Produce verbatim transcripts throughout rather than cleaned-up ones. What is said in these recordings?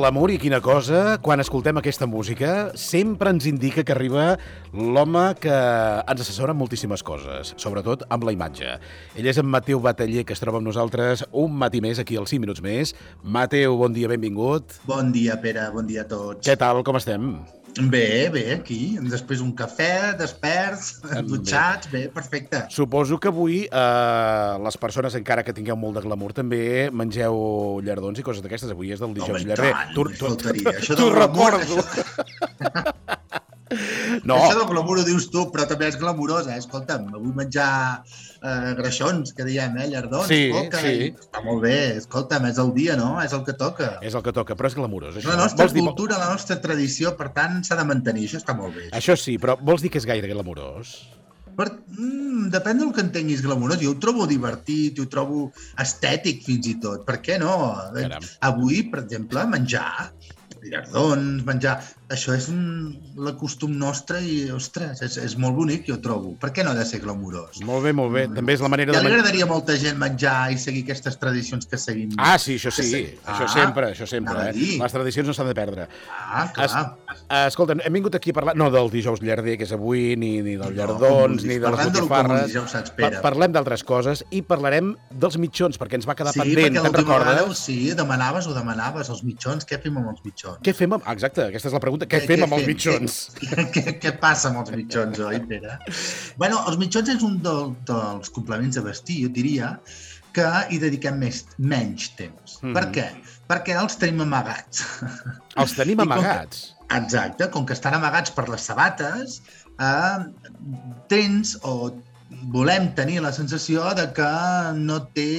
glamour i quina cosa, quan escoltem aquesta música, sempre ens indica que arriba l'home que ens assessora en moltíssimes coses, sobretot amb la imatge. Ell és en Mateu Bataller, que es troba amb nosaltres un matí més, aquí als cinc minuts més. Mateu, bon dia, benvingut. Bon dia, Pere, bon dia a tots. Què tal, com estem? Bé, bé, aquí. Després un cafè, desperts, dutxats, bé, perfecte. Suposo que avui eh, les persones, encara que tingueu molt de glamour, també mengeu llardons i coses d'aquestes. Avui és del dijous llarder. Tu, tu, això t'ho recordo. No. Això del glamour ho dius tu, però també és glamurós, eh? Escolta'm, vull menjar eh, greixons, que diem, eh? Llardons. Sí, coca, sí. Està molt bé, escolta'm, és el dia, no? És el que toca. És el que toca, però és glamurós. Això. La nostra vols cultura, dir... la nostra tradició, per tant, s'ha de mantenir. Això està molt bé. Això sí, però vols dir que és gaire glamurós? Per, mm, depèn del que entenguis glamurós. Jo ho trobo divertit, ho trobo estètic fins i tot. Per què no? Caram. Avui, per exemple, menjar llardons, menjar... Això és un, la costum nostra i, ostres, és, és molt bonic, jo trobo. Per què no ha de ser glamurós? Molt bé, molt bé. També és la manera ja de... Ja li agradaria a molta gent menjar i seguir aquestes tradicions que seguim. Ah, sí, això sí. Això ah, sempre, això sempre. Eh? Les tradicions no s'han de perdre. Ah, clar. Es, escolta, hem vingut aquí a parlar, no del dijous llarder, que és avui, ni, ni dels llardons, no, ni de les botifarres. Dijous, pa parlem d'altres coses i parlarem dels mitjons, perquè ens va quedar sí, pendent, te'n recordes? Vegada, sí, demanaves o demanaves els mitjons. Què fem amb els mitjons? Què fem amb... Exacte, aquesta és la pregunta. Què, què fem què amb els mitjons? Què, què, què passa amb els mitjons, oi, Pere? Bueno, els mitjons és un del, dels complements de vestir, jo diria, que hi dediquem més, menys temps. Mm-hmm. Per què? Perquè els tenim amagats. Els tenim amagats? Com que, exacte, com que estan amagats per les sabates, eh, tens o volem tenir la sensació de que no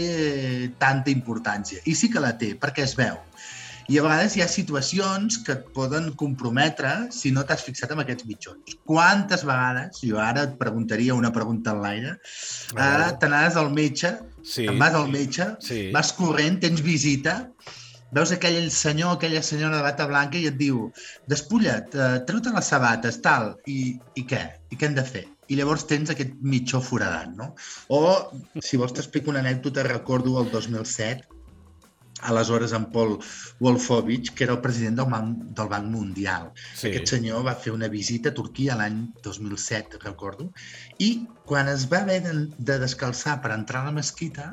té tanta importància. I sí que la té, perquè es veu. I a vegades hi ha situacions que et poden comprometre si no t'has fixat en aquests mitjons. Quantes vegades, jo ara et preguntaria una pregunta en l'aire, eh, te n'anaves al metge, sí. Te'n vas al metge, sí. Vas corrent, tens visita, veus aquell senyor, aquella senyora de bata blanca i et diu, despulla't, eh, treu-te les sabates, tal, i, i què? I què hem de fer? I llavors tens aquest mitjó foradat, no? O, si vols t'explico una anècdota, recordo el dos mil set, aleshores en Paul Wolfowitz, que era el president del Banc, del Banc Mundial. Sí. Aquest senyor va fer una visita a Turquia l'any dos mil set, recordo, i quan es va haver de, de descalçar per entrar a la mesquita,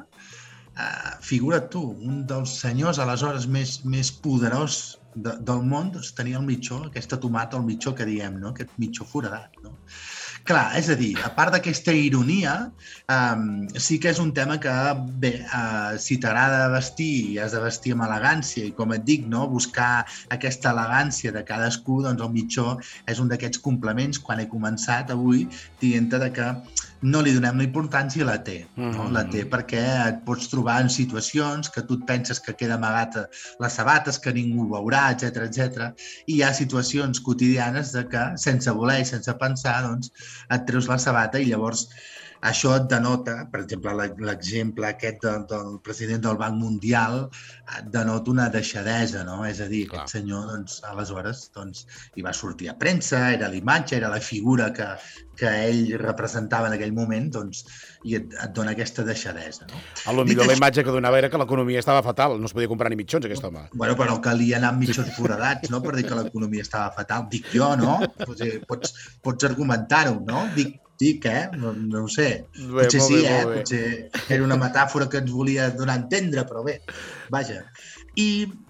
eh, figura't tu, un dels senyors aleshores més, més poderós de, del món, doncs, tenia el mitjó, aquesta tomata, el mitjó que diem, no? Aquest mitjó foradat, no? Clar, és a dir, a part d'aquesta ironia, um, sí que és un tema que, bé, uh, si t'agrada vestir i has de vestir amb elegància i, com et dic, no, buscar aquesta elegància de cadascú, doncs el mitjó és un d'aquests complements, quan he començat avui, dient-te que no li donem la importància i la té. No? La té perquè et pots trobar en situacions que tu et penses que queda amagat les sabates, que ningú veurà, etcètera, etcètera. I hi ha situacions quotidianes de que, sense voler i sense pensar, doncs, et treus la sabata i llavors això et denota, per exemple, l'exemple aquest de, del president del Banc Mundial, et denota una deixadesa, no? És a dir, Clar. Aquest senyor, doncs, aleshores, doncs, hi va sortir a premsa, era l'imatge, era la figura que, que ell representava en aquell moment, doncs, i et, et dona aquesta deixadesa, no? A lo millor la imatge que donava era que l'economia estava fatal, no es podia comprar ni mitjons, aquest home. Bueno, però calia anar amb mitjons foradats, no?, per dir que l'economia estava fatal. Dic jo, no? Pots, pots argumentar-ho, no? Dic, Dic, eh? No, no ho sé. Bé, potser sí, bé, eh? Potser era una metàfora que ens volia donar a entendre, però bé, vaja. I,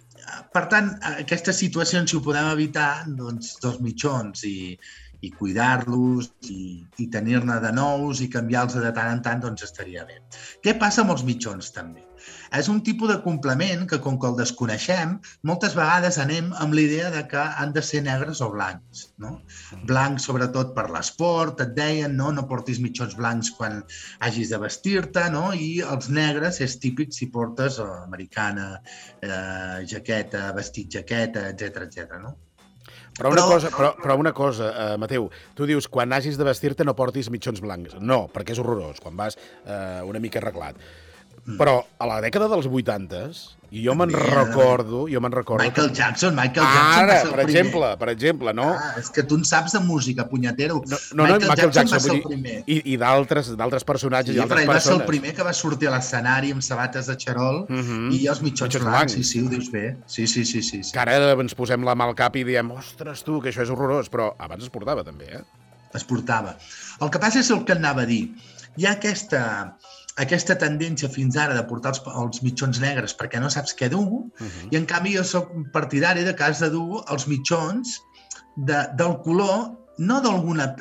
per tant, aquestes situacions, si ho podem evitar, doncs, dos mitjons i, i cuidar-los i, i tenir-ne de nous i canviar-los de tant en tant, doncs estaria bé. Què passa amb els mitjons, també? És un tipus de complement que, com que el desconeixem, moltes vegades anem amb l'idea de que han de ser negres o blancs, no? Blancs, sobretot, per l'esport, et deien, no? No portis mitjons blancs quan hagis de vestir-te, no? I els negres és típic si portes eh, americana, eh, jaqueta, vestit jaqueta, etcètera, etcètera, no? Però una però, cosa, però, però una cosa uh, Mateu, tu dius, quan hagis de vestir-te no portis mitjons blancs. No, perquè és horrorós, quan vas uh, una mica arreglat. Però a la dècada dels vuitantes, i jo me'n recordo, jo me'n recordo... Michael que... Jackson, Michael Jackson Ara, va ser el per primer. exemple, per exemple, no? Ah, és que tu en saps de música, punyetero. No, no, Michael, no Michael Jackson, Jackson va ser el dir, primer. I, i d'altres d'altres personatges Sí, i altres però ell va persones. ser el primer que va sortir a l'escenari amb sabates de xarol uh -huh. i els mitjons, mitjons blancs. blancs. Sí, sí, ho dius bé. Sí, sí, sí, sí, sí. Que ara ens posem la mà al cap i diem, ostres, tu, que això és horrorós, però abans es portava també, eh? Es portava. El que passa és el que anava a dir. Hi ha aquesta... aquesta tendència fins ara de portar els, els mitjons negres perquè no saps què dur, uh -huh. i en canvi jo soc partidari de que has de dur els mitjons de, del color, no d'alguna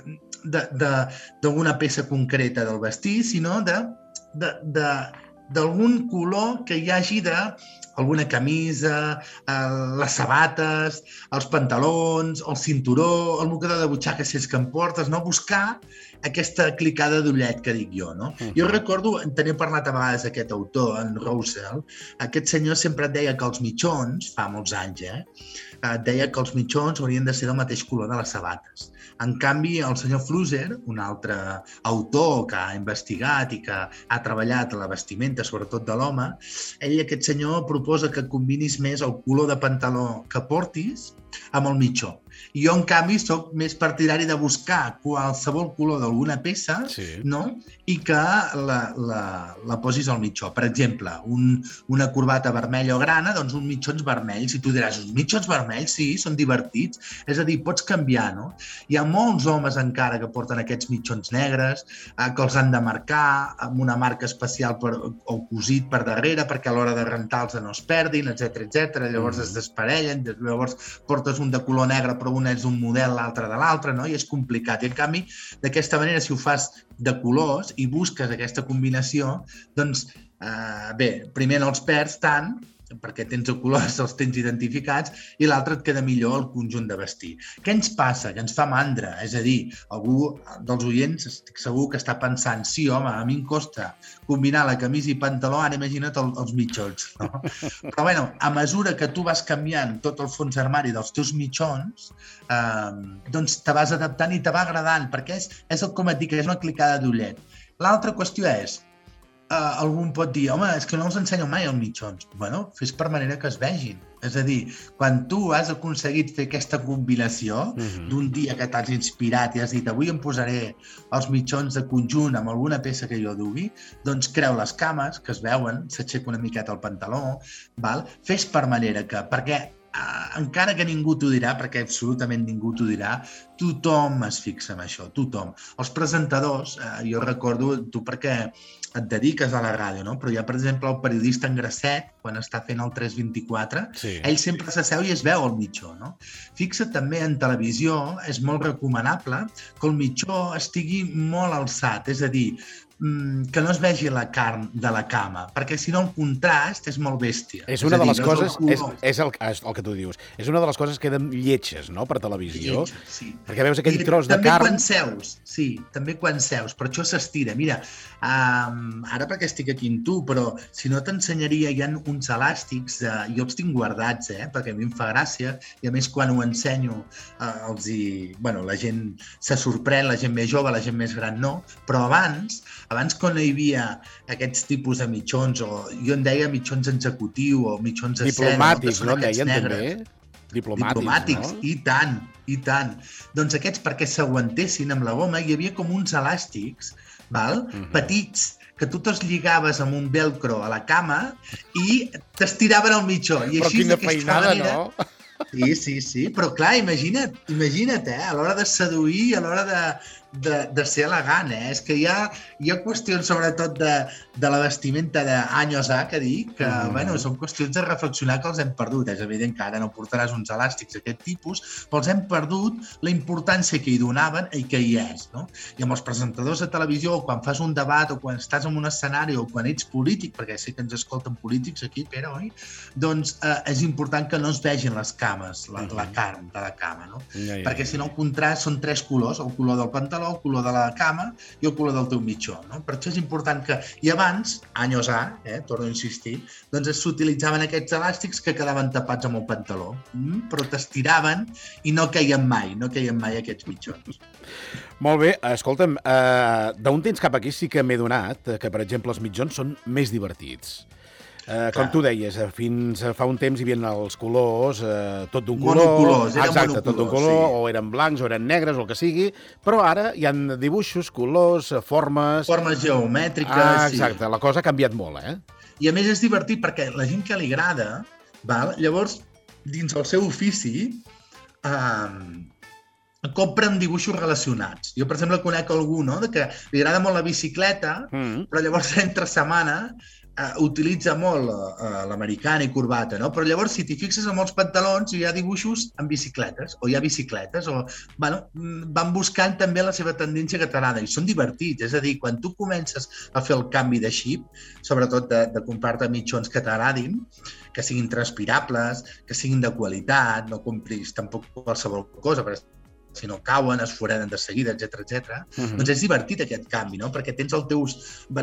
d'alguna peça concreta del vestit, sinó de, de, de, d'algun color que hi hagi de alguna camisa, eh, les sabates, els pantalons, el cinturó, el mocador de butxaca, si és que em portes, no? Buscar aquesta clicada d'ullet que dic jo, no? Uh-huh. Jo recordo, en tenia parlat a vegades aquest autor, en Roussel, aquest senyor sempre et deia que els mitjons, fa molts anys, eh, et deia que els mitjons haurien de ser del mateix color de les sabates. En canvi, el senyor Flusser, un altre autor que ha investigat i que ha treballat a la vestimenta, sobretot de l'home, ell, aquest senyor, proposa que combinis més el color de pantaló que portis amb el mitjó. I jo, en canvi, soc més partidari de buscar qualsevol color d'alguna peça, sí. no? I que la, la, la posis al mitjó. Per exemple, un, una corbata vermella o grana, doncs uns mitjons vermells. I tu diràs, uns mitjons vermells, sí, són divertits. És a dir, pots canviar, no? Hi ha molts homes encara que porten aquests mitjons negres, eh, que els han de marcar amb una marca especial per, o cosit per darrere perquè a l'hora de rentar-los no es perdin, etcètera, etcètera. Llavors mm. es desparellen, llavors portes un de color negre però un és un model, l'altre de l'altre, no? I és complicat. I en canvi, d'aquesta manera, si ho fas de colors i busques aquesta combinació, doncs, eh, bé, primer no els perds tant, perquè tens els colors, els tens identificats, i l'altre et queda millor el conjunt de vestir. Què ens passa? Que ens fa mandra. És a dir, algú dels oients estic segur que està pensant, sí, home, a mi em costa combinar la camisa i pantaló, ara imagina't el, els mitjons. No? Però, bueno, a mesura que tu vas canviant tot el fons armari dels teus mitjons, eh, doncs te vas adaptant i te va agradant, perquè és, és el, com et dic, és una clicada d'ullet. L'altra qüestió és, Uh, algú pot dir, home, és que no els ensenyo mai els mitjons. Bueno, fes per manera que es vegin. És a dir, quan tu has aconseguit fer aquesta combinació uh-huh. d'un dia que t'has inspirat i has dit, avui em posaré els mitjons de conjunt amb alguna peça que jo dugui, doncs creu les cames, que es veuen, s'aixeca una miqueta el pantaló, val? Fes per manera que, perquè Uh, encara que ningú t'ho dirà, perquè absolutament ningú t'ho dirà, tothom es fixa en això, tothom. Els presentadors, uh, jo recordo, tu perquè et dediques a la ràdio, no? Però hi ha, per exemple, el periodista en Grasset, quan està fent el tres vint-i-quatre, sí. ell sempre s'asseu i es veu el mitjó, no? Fixa't també en televisió, és molt recomanable que el mitjó estigui molt alçat, és a dir, que no es vegi la carn de la cama, perquè si no el contrast és molt bèstia. És una és de les dir, coses, no és, el és, és el, el que tu dius, és una de les coses que queden lletges, no?, per televisió, lletges, sí. perquè veus aquell I tros de carn... També quan seus, sí, també quan seus, per això s'estira. Mira, um, ara perquè estic aquí amb tu, però si no t'ensenyaria, hi ha uns elàstics, uh, jo els tinc guardats, eh, perquè a mi em fa gràcia, i a més quan ho ensenyo, uh, els hi... Bueno, la gent se sorprèn, la gent més jove, la gent més gran no, però abans... Abans, quan hi havia aquests tipus de mitjons, o jo en deia mitjons executiu o mitjons de seda... Diplomàtics, no? En deien també? Diplomàtics, Diplomàtics, no? I tant, i tant. Doncs aquests, perquè s'aguantessin amb la goma, hi havia com uns elàstics, val? Uh-huh. petits, que tu te'ls lligaves amb un velcro a la cama i t'estiraven al mitjó. I Però així, quina feinada, manera, no? Sí, sí, sí, però clar, imagina't, imagina't, eh, a l'hora de seduir, a l'hora de, de, de ser elegant, eh? És que hi ha, hi ha qüestions, sobretot, de, de la vestimenta d'anys A, que dic, que, mm. bueno, són qüestions de reflexionar que els hem perdut. És evident que ara no portaràs uns elàstics d'aquest tipus, però els hem perdut la importància que hi donaven i que hi és, no? I amb els presentadors de televisió, quan fas un debat o quan estàs en un escenari o quan ets polític, perquè sé que ens escolten polítics aquí, Pere, oi? Doncs eh, és important que no es vegin les cames, la, la carn de la cama, no? Ja, ja, perquè si no el contrast són tres colors, el color del pantaló, pantaló, el color de la cama i el color del teu mitjó, no? Per això és important que... I abans, anys A, eh, torno a insistir, doncs s'utilitzaven aquests elàstics que quedaven tapats amb el pantaló, mm? Però t'estiraven i no queien mai, no queien mai aquests mitjons. Molt bé, escolta'm, eh, d'un temps cap aquí sí que m'he donat que, per exemple, els mitjons són més divertits. Eh, com tu deies, fins fa un temps hi havia els colors, eh, tot d'un color, monocolors, eren exacte, monocolors, tot d'un color, sí. O eren blancs, o eren negres, o el que sigui, però ara hi ha dibuixos, colors, formes... Formes geomètriques, ah, sí. Exacte, la cosa ha canviat molt, eh? I a més és divertit perquè la gent que li agrada, val? Llavors, dins el seu ofici, eh, compren dibuixos relacionats. Jo, per exemple, conec algú, no?, de que li agrada molt la bicicleta, mm. però llavors entre setmana Uh, utilitza molt uh, l'americana i corbata, no? Però llavors, si t'hi fixes amb els pantalons, hi ha dibuixos amb bicicletes, o hi ha bicicletes, o... Bueno, van buscant també la seva tendència que t'agrada, i són divertits. És a dir, quan tu comences a fer el canvi de xip, sobretot de, de comprar-te mitjons que t'agradin, que siguin transpirables, que siguin de qualitat, no compris tampoc qualsevol cosa, perquè si no cauen, es forenen de seguida, etcètera, etcètera. Uh-huh. Doncs és divertit aquest canvi, no? Perquè tens el teus...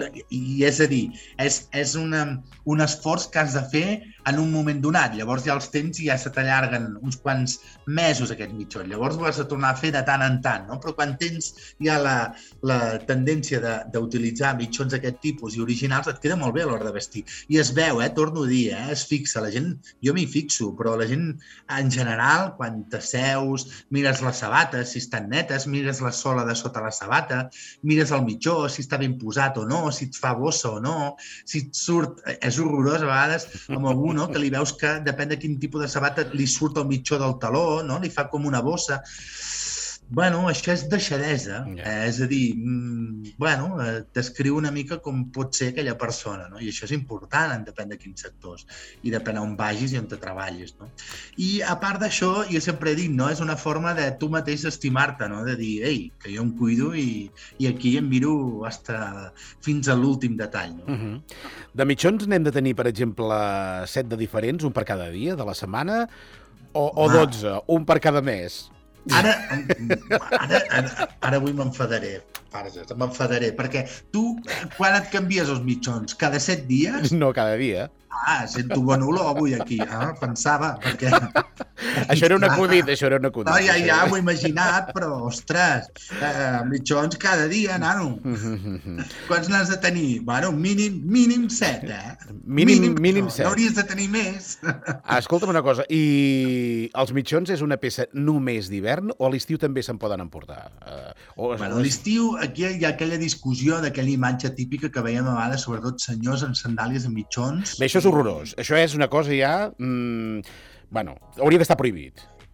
I és a dir, és, és una, un esforç que has de fer en un moment donat. Llavors ja els temps ja se t'allarguen uns quants mesos aquests mitjons. Llavors ho has de tornar a fer de tant en tant, no? Però quan tens ja la, la tendència d'utilitzar mitjons d'aquest tipus i originals, et queda molt bé a l'hora de vestir. I es veu, eh? Torno a dir, eh? Es fixa. La gent, jo m'hi fixo, però la gent en general, quan t'asseus, mires la sabata, si estan netes, mires la sola de sota la sabata, mires el mitjó, si està ben posat o no, si et fa bossa o no, si et surt... És horrorós a vegades amb algú, no?, que li veus que depèn de quin tipus de sabata li surt el mitjó del taló, no?, li fa com una bossa. Bueno, això és deixadesa, yeah. eh, és a dir, mm, bueno, eh, descriu una mica com pot ser aquella persona, no? I això és important, depèn de quins sectors, i depèn on vagis i on te treballis, no? I a part d'això, jo sempre he dit, no?, és una forma de tu mateix estimar-te, no?, de dir, ei, que jo em cuido i, i aquí em miro hasta fins a l'últim detall, no? Uh-huh. De mitjons n'hem de tenir, per exemple, set de diferents, un per cada dia de la setmana, o, o dotze, un per cada mes? Ara, ara, ara, ara avui m'enfadaré, m'enfadaré, perquè tu, quan et canvies els mitjons? Cada set dies? No, cada dia. Ah, sento bon olor avui aquí, ah, pensava, perquè... Això era un acudit, això era un acudit. No, ja, ja m'ho he imaginat, però, ostres, eh, mitjons cada dia, nano. Quants n'has de tenir? Bueno, mínim, mínim set, eh? Mínim, mínim, mínim set. No hauries de tenir més. Ah, escolta'm una cosa, i els mitjons és una peça només d'hivern o a l'estiu també se'n poden emportar? Uh, o... Bueno, a l'estiu aquí hi ha aquella discussió d'aquella imatge típica que veiem a vegades, sobretot senyors amb sandàlies amb mitjons. Bé, això és horrorós. Això és una cosa ja... Mm, bueno, hauria d'estar prohibit.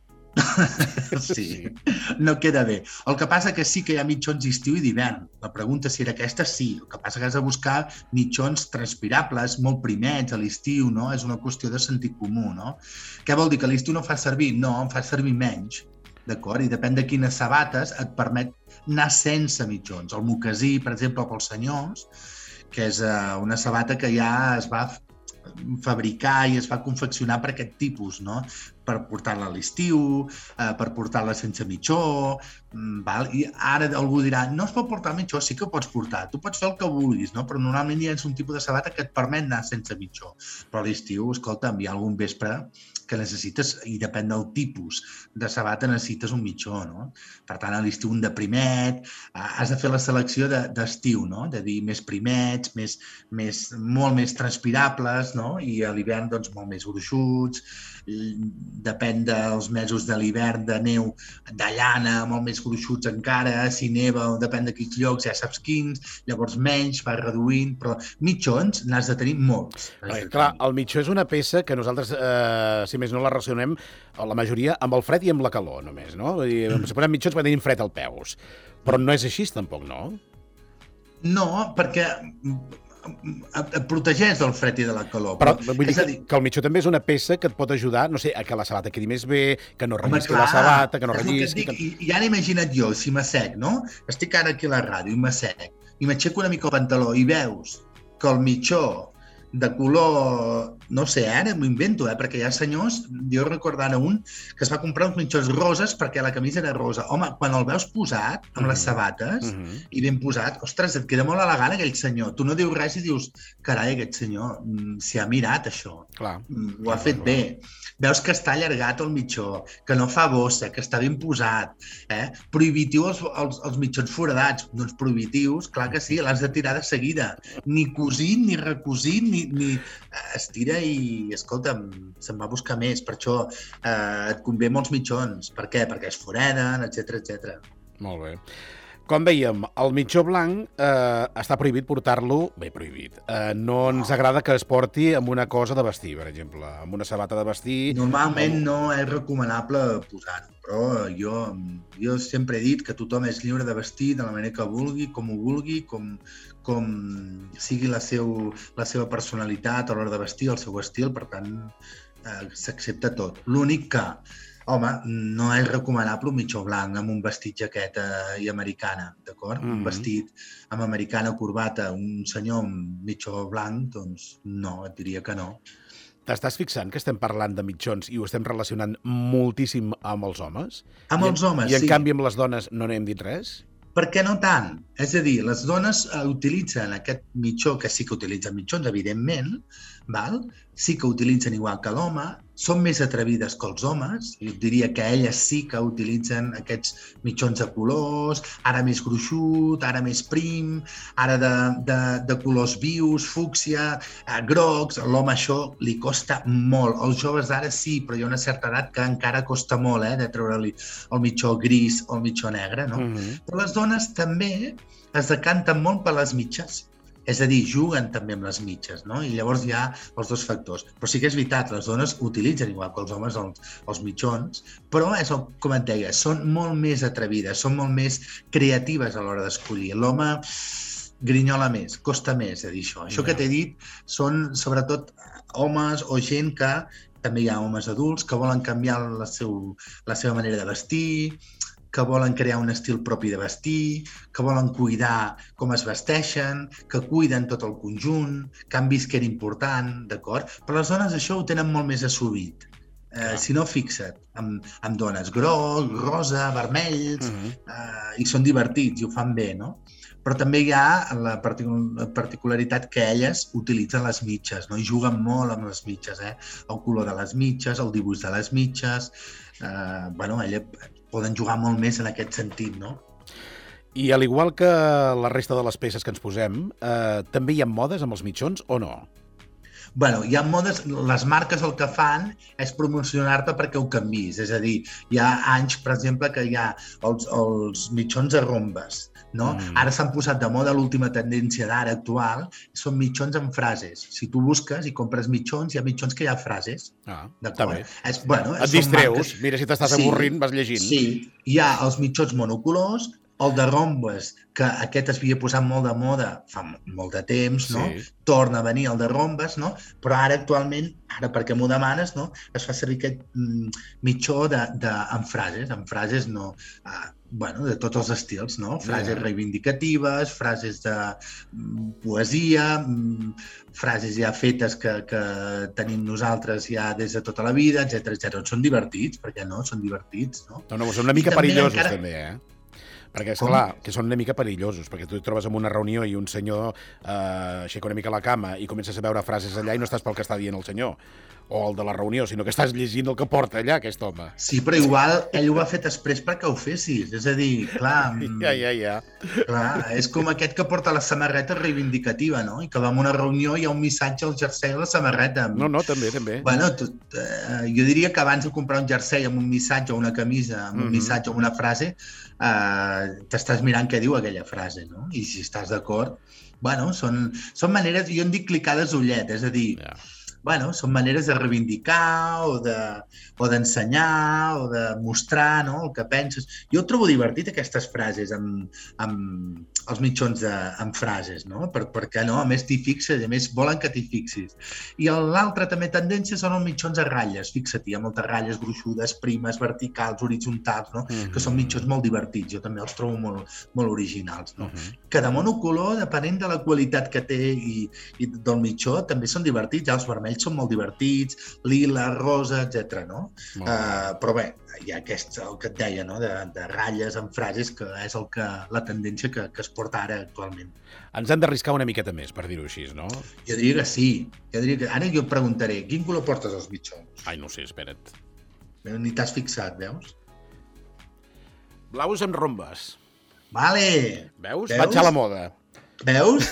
Sí, no queda bé. El que passa que sí que hi ha mitjons d'estiu i d'hivern. La pregunta si era aquesta, sí. El que passa que has de buscar mitjons transpirables, molt primets a l'estiu, no? És una qüestió de sentit comú, no? Què vol dir? Que a l'estiu no fa servir? No, en fa servir menys. D'acord? I depèn de quines sabates et permet anar sense mitjons. El mocasí, per exemple, pels senyors, que és una sabata que ja es va fabricar i es va confeccionar per aquest tipus, no? Per portar-la a l'estiu, eh, per portar-la sense mitjó, val? I ara algú dirà, no es pot portar mitjó, sí que ho pots portar, tu pots fer el que vulguis, no? Però normalment hi ha un tipus de sabata que et permet anar sense mitjó. Però a l'estiu, escolta'm, hi ha algun vespre que necessites, i depèn del tipus de sabata, necessites un mitjó, no? Per tant, a l'estiu un de primet, has de fer la selecció d'estiu, no? De dir més primets, més, més, molt més transpirables, no? I a l'hivern, doncs, molt més gruixuts, depèn dels mesos de l'hivern, de neu, de llana, molt més gruixuts encara, si neva o depèn de quins llocs, ja saps quins, llavors menys, va reduint, però mitjons n'has de tenir molts. Ai, clar, el mitjó és una peça que nosaltres, eh, si més no la relacionem, la majoria amb el fred i amb la calor, només, no? Vull dir, si posem mitjons quan tenim fred als peus, però no és així, tampoc, no? No, perquè et protegeix del fred i de la calor. Però, però vull dir, dir que el mitjó també és una peça que et pot ajudar, no sé, a que la sabata quedi més bé, que no rellisqui la sabata, que no rellisqui... Que... I, I ara imagina't jo, si m'assec, no? Estic ara aquí a la ràdio i m'assec, i m'aixeco una mica el pantaló i veus que el mitjó de color, no sé, ara m'ho invento, eh? Perquè hi ha senyors, jo recordo ara un, que es va comprar uns mitjons roses perquè la camisa era rosa. Home, quan el veus posat, amb les sabates, mm-hmm. i ben posat, ostres, et queda molt elegant aquell senyor. Tu no dius res i dius, carai, aquest senyor s'hi ha mirat, això. Clar. Ho ha fet bé. Veus que està allargat el mitjó, que no fa bossa, que està ben posat. Eh? Prohibitiu els, els, els mitjons foradats. Doncs prohibitius, clar que sí, l'has de tirar de seguida. Ni cosit, ni recosit, ni, ni... es tira i, escolta'm, se'n va a buscar més. Per això eh, et convé molts mitjons. Per què? Perquè es foreden, etcètera, etcètera. Molt bé. Com veiem, el mitjó blanc eh, està prohibit portar-lo... Bé, prohibit. Eh, no ens agrada que es porti amb una cosa de vestir, per exemple, amb una sabata de vestir... Normalment no és recomanable posar-ho, però jo, jo sempre he dit que tothom és lliure de vestir de la manera que vulgui, com ho vulgui, com, com sigui la, seu, la seva personalitat a l'hora de vestir, el seu estil, per tant, eh, s'accepta tot. L'únic que... Home, no és recomanable un mitjó blanc amb un vestit jaqueta i americana, d'acord? Mm-hmm. Un vestit amb americana, corbata, un senyor amb mitjó blanc, doncs no, et diria que no. T'estàs fixant que estem parlant de mitjons i ho estem relacionant moltíssim amb els homes? Amb els homes, sí. I en canvi amb les dones no n'hem dit res? Per què no tant? És a dir, les dones uh, utilitzen aquest mitjó, que sí que utilitzen mitjons, evidentment, val? Sí que utilitzen igual que l'home, són més atrevides que els homes, jo diria que elles sí que utilitzen aquests mitjons de colors, ara més gruixut, ara més prim, ara de, de, de colors vius, fúcsia, eh, grocs, l'home això li costa molt. Els joves d'ara sí, però hi ha una certa edat que encara costa molt, eh, de treure-li el mitjó gris o el mitjó negre, no? Mm-hmm. Però les dones també es decanten molt per les mitges. És a dir, juguen també amb les mitges, no? I llavors hi ha els dos factors. Però sí que és veritat, les dones utilitzen igual que els homes els, els mitjons, però és el, com et deia, són molt més atrevides, són molt més creatives a l'hora d'escollir. L'home grinyola més, costa més de dir això. Això yeah. que t'he dit són sobretot homes o gent que, també hi ha homes adults, que volen canviar la, seu, la seva manera de vestir, que volen crear un estil propi de vestir, que volen cuidar com es vesteixen, que cuiden tot el conjunt, que han vist que era important, d'acord? Però les dones això ho tenen molt més assumit. Eh, si no, fixa't, amb, amb dones groc, rosa, vermells, uh-huh. eh, i són divertits i ho fan bé, no? Però també hi ha la particularitat que elles utilitzen les mitges, no? I juguen molt amb les mitges, eh? El color de les mitges, el dibuix de les mitges... Eh, bueno, elles poden jugar molt més en aquest sentit, no? I al igual que la resta de les peces que ens posem, eh, també hi ha modes amb els mitjons o no? Bueno, hi ha modes, les marques el que fan és promocionar-te perquè ho canvis, és a dir, hi ha anys, per exemple, que hi ha els, els mitjons a rombes, no? Mm. Ara s'han posat de moda l'última tendència d'ara actual, són mitjons amb frases. Si tu busques i compres mitjons, hi ha mitjons que hi ha frases. Ah, està bé. És, bueno, et distreus, marques... mira, si t'estàs sí, avorrint, vas llegint. Sí, hi ha els mitjons monocolors, el de rombes, que aquest es havia posat molt de moda fa molt de temps, no? Sí. Torna a venir el de rombes, no? Però ara actualment, ara perquè m'ho demanes, no? Es fa servir aquest mm, mitjó de, de, amb frases, amb frases no, uh, bueno, de tots els estils, no? Frases yeah. reivindicatives, frases de mm, poesia, mm, frases ja fetes que, que tenim nosaltres ja des de tota la vida, etcètera, etcètera. Són divertits, perquè no? Són divertits, no? No, no, són una mica perillosos encara... també, eh? Perquè, esclar, que són una mica perillosos, perquè tu et trobes en una reunió i un senyor eh, aixeca una mica la cama i comences a veure frases allà i no estàs pel que està dient el senyor o el de la reunió, sinó que estàs llegint el que porta allà, aquest home. Sí, però igual ell ho ha fet exprés perquè ho fessis. És a dir, clar... Ja, ja, ja. Clar, és com aquest que porta la samarreta reivindicativa, no? I que va a una reunió i hi ha un missatge al jersei a la samarreta. No, no, també, també. Bueno, tu, eh, jo diria que abans de comprar un jersei amb un missatge o una camisa, amb un mm-hmm. missatge o una frase, eh, t'estàs mirant què diu aquella frase, no? I si estàs d'acord... Bueno, són, són maneres, jo en dic clicades d'ullet, és a dir, yeah. bueno, són maneres de reivindicar o de, o d'ensenyar o de mostrar, no?, el que penses. Jo ho trobo divertit, aquestes frases, amb, amb els mitjons de, amb frases, no? Per, perquè, no? A més t'hi fixes, a més volen que t'hi fixis. I l'altra també tendència són els mitjons a ratlles, fixa't, hi ha moltes ratlles gruixudes, primes, verticals, horitzontals, no? Mm-hmm. Que són mitjons molt divertits, jo també els trobo molt, molt originals, no? Mm-hmm. Que de monocolor, depenent de la qualitat que té i, i del mitjó, també són divertits, ja els vermells són molt divertits, lila, rosa, etcètera, no? Uh, però bé, hi ha aquest, el que et deia, no?, de, de ratlles en frases, que és el que, la tendència que, que es porta ara actualment. Ens hem d'arriscar una miqueta més, per dir-ho així, no? Jo diria que sí. Jo diria que... Ara jo et preguntaré, quin color portes als mitjons? Ai, no sé, espera't. Ni t'has fixat, veus? Blaus amb rombes. Vale! Veus? Veus? Vaig a la moda. Veus?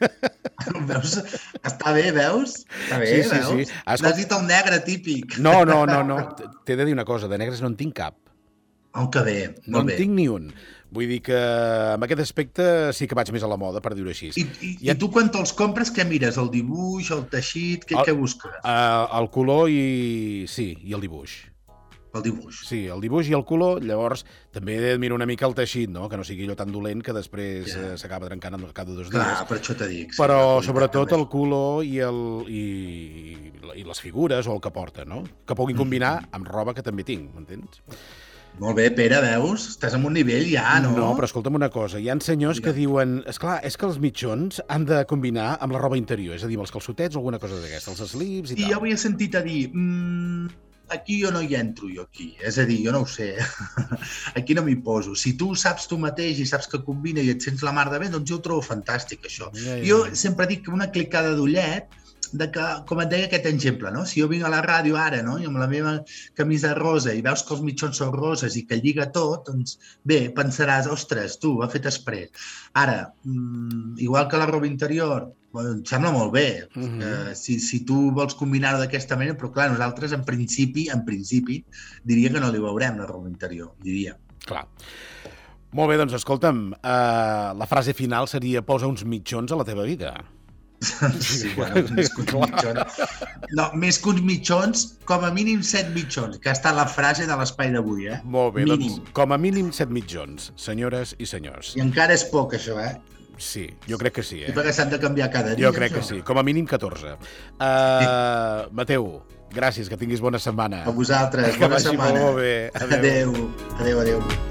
Veus? Està bé, veus? Està bé, sí, sí, veus? Sí. Escolta... Necessita el negre típic. No, no, no, no. T'he de dir una cosa, de negres no en tinc cap. Oh, que bé, no molt en bé. tinc ni un. Vull dir que amb aquest aspecte sí que vaig més a la moda, per dir-ho així. I, i, I tu quan te'ls compres, què mires? El dibuix, el teixit, què, el, què busques? Uh, el color i... sí, i el dibuix. El dibuix. Sí, el dibuix i el color, llavors també he de mirar una mica el teixit, no? Que no sigui allò tan dolent que després yeah. s'acaba trencant al cap de dos dies. Clar, per això t'he dit. Però sí, sobretot el color i, el, i, i les figures o el que porta, no? Que puguin combinar mm-hmm. amb roba que també tinc, m'entens? Molt bé, Pere, veus? Estàs en un nivell ja, no? No, però escolta'm una cosa, hi ha senyors Mira. que diuen, esclar, és que els mitjons han de combinar amb la roba interior, és a dir, amb els calçotets o alguna cosa d'aquesta, els slips i, I tal. I jo havia sentit a dir... Mm... Aquí jo no hi entro, jo aquí. És a dir, jo no ho sé. Aquí no m'hi poso. Si tu saps tu mateix i saps que combina i et sents la mar de bé, doncs jo ho trobo fantàstic, això. Ja, ja. Jo sempre dic que una clicada d'ullet, de que, com et deia aquest exemple, no? Si jo vinc a la ràdio ara, no?, i amb la meva camisa rosa i veus que els mitjons són roses i que lliga tot, doncs bé, pensaràs, ostres, tu, ho ha fet exprés. Ara, mmm, igual que la roba interior, bueno, em sembla molt bé, mm-hmm. eh, si, si tu vols combinar-ho d'aquesta manera, però clar, nosaltres en principi, en principi, diria que no li veurem la roba interior, diria. Clar. Molt bé, doncs escolta'm, eh, la frase final seria posa uns mitjons a la teva vida. Sí, bueno, més que uns mitjons. No, més que uns mitjons, com a mínim set mitjons, que ha estat la frase de l'espai d'avui, eh? Molt bé, mínim. Doncs com a mínim set mitjons, senyores i senyors. I encara és poc, això, eh? Sí, jo crec que sí, eh? I perquè s'han de canviar cada dia, Jo crec això? que sí, com a mínim catorze. Uh, sí. Mateu, gràcies, que tinguis bona setmana. A vosaltres, bona que setmana. Molt bé. Adéu. Adéu, adéu.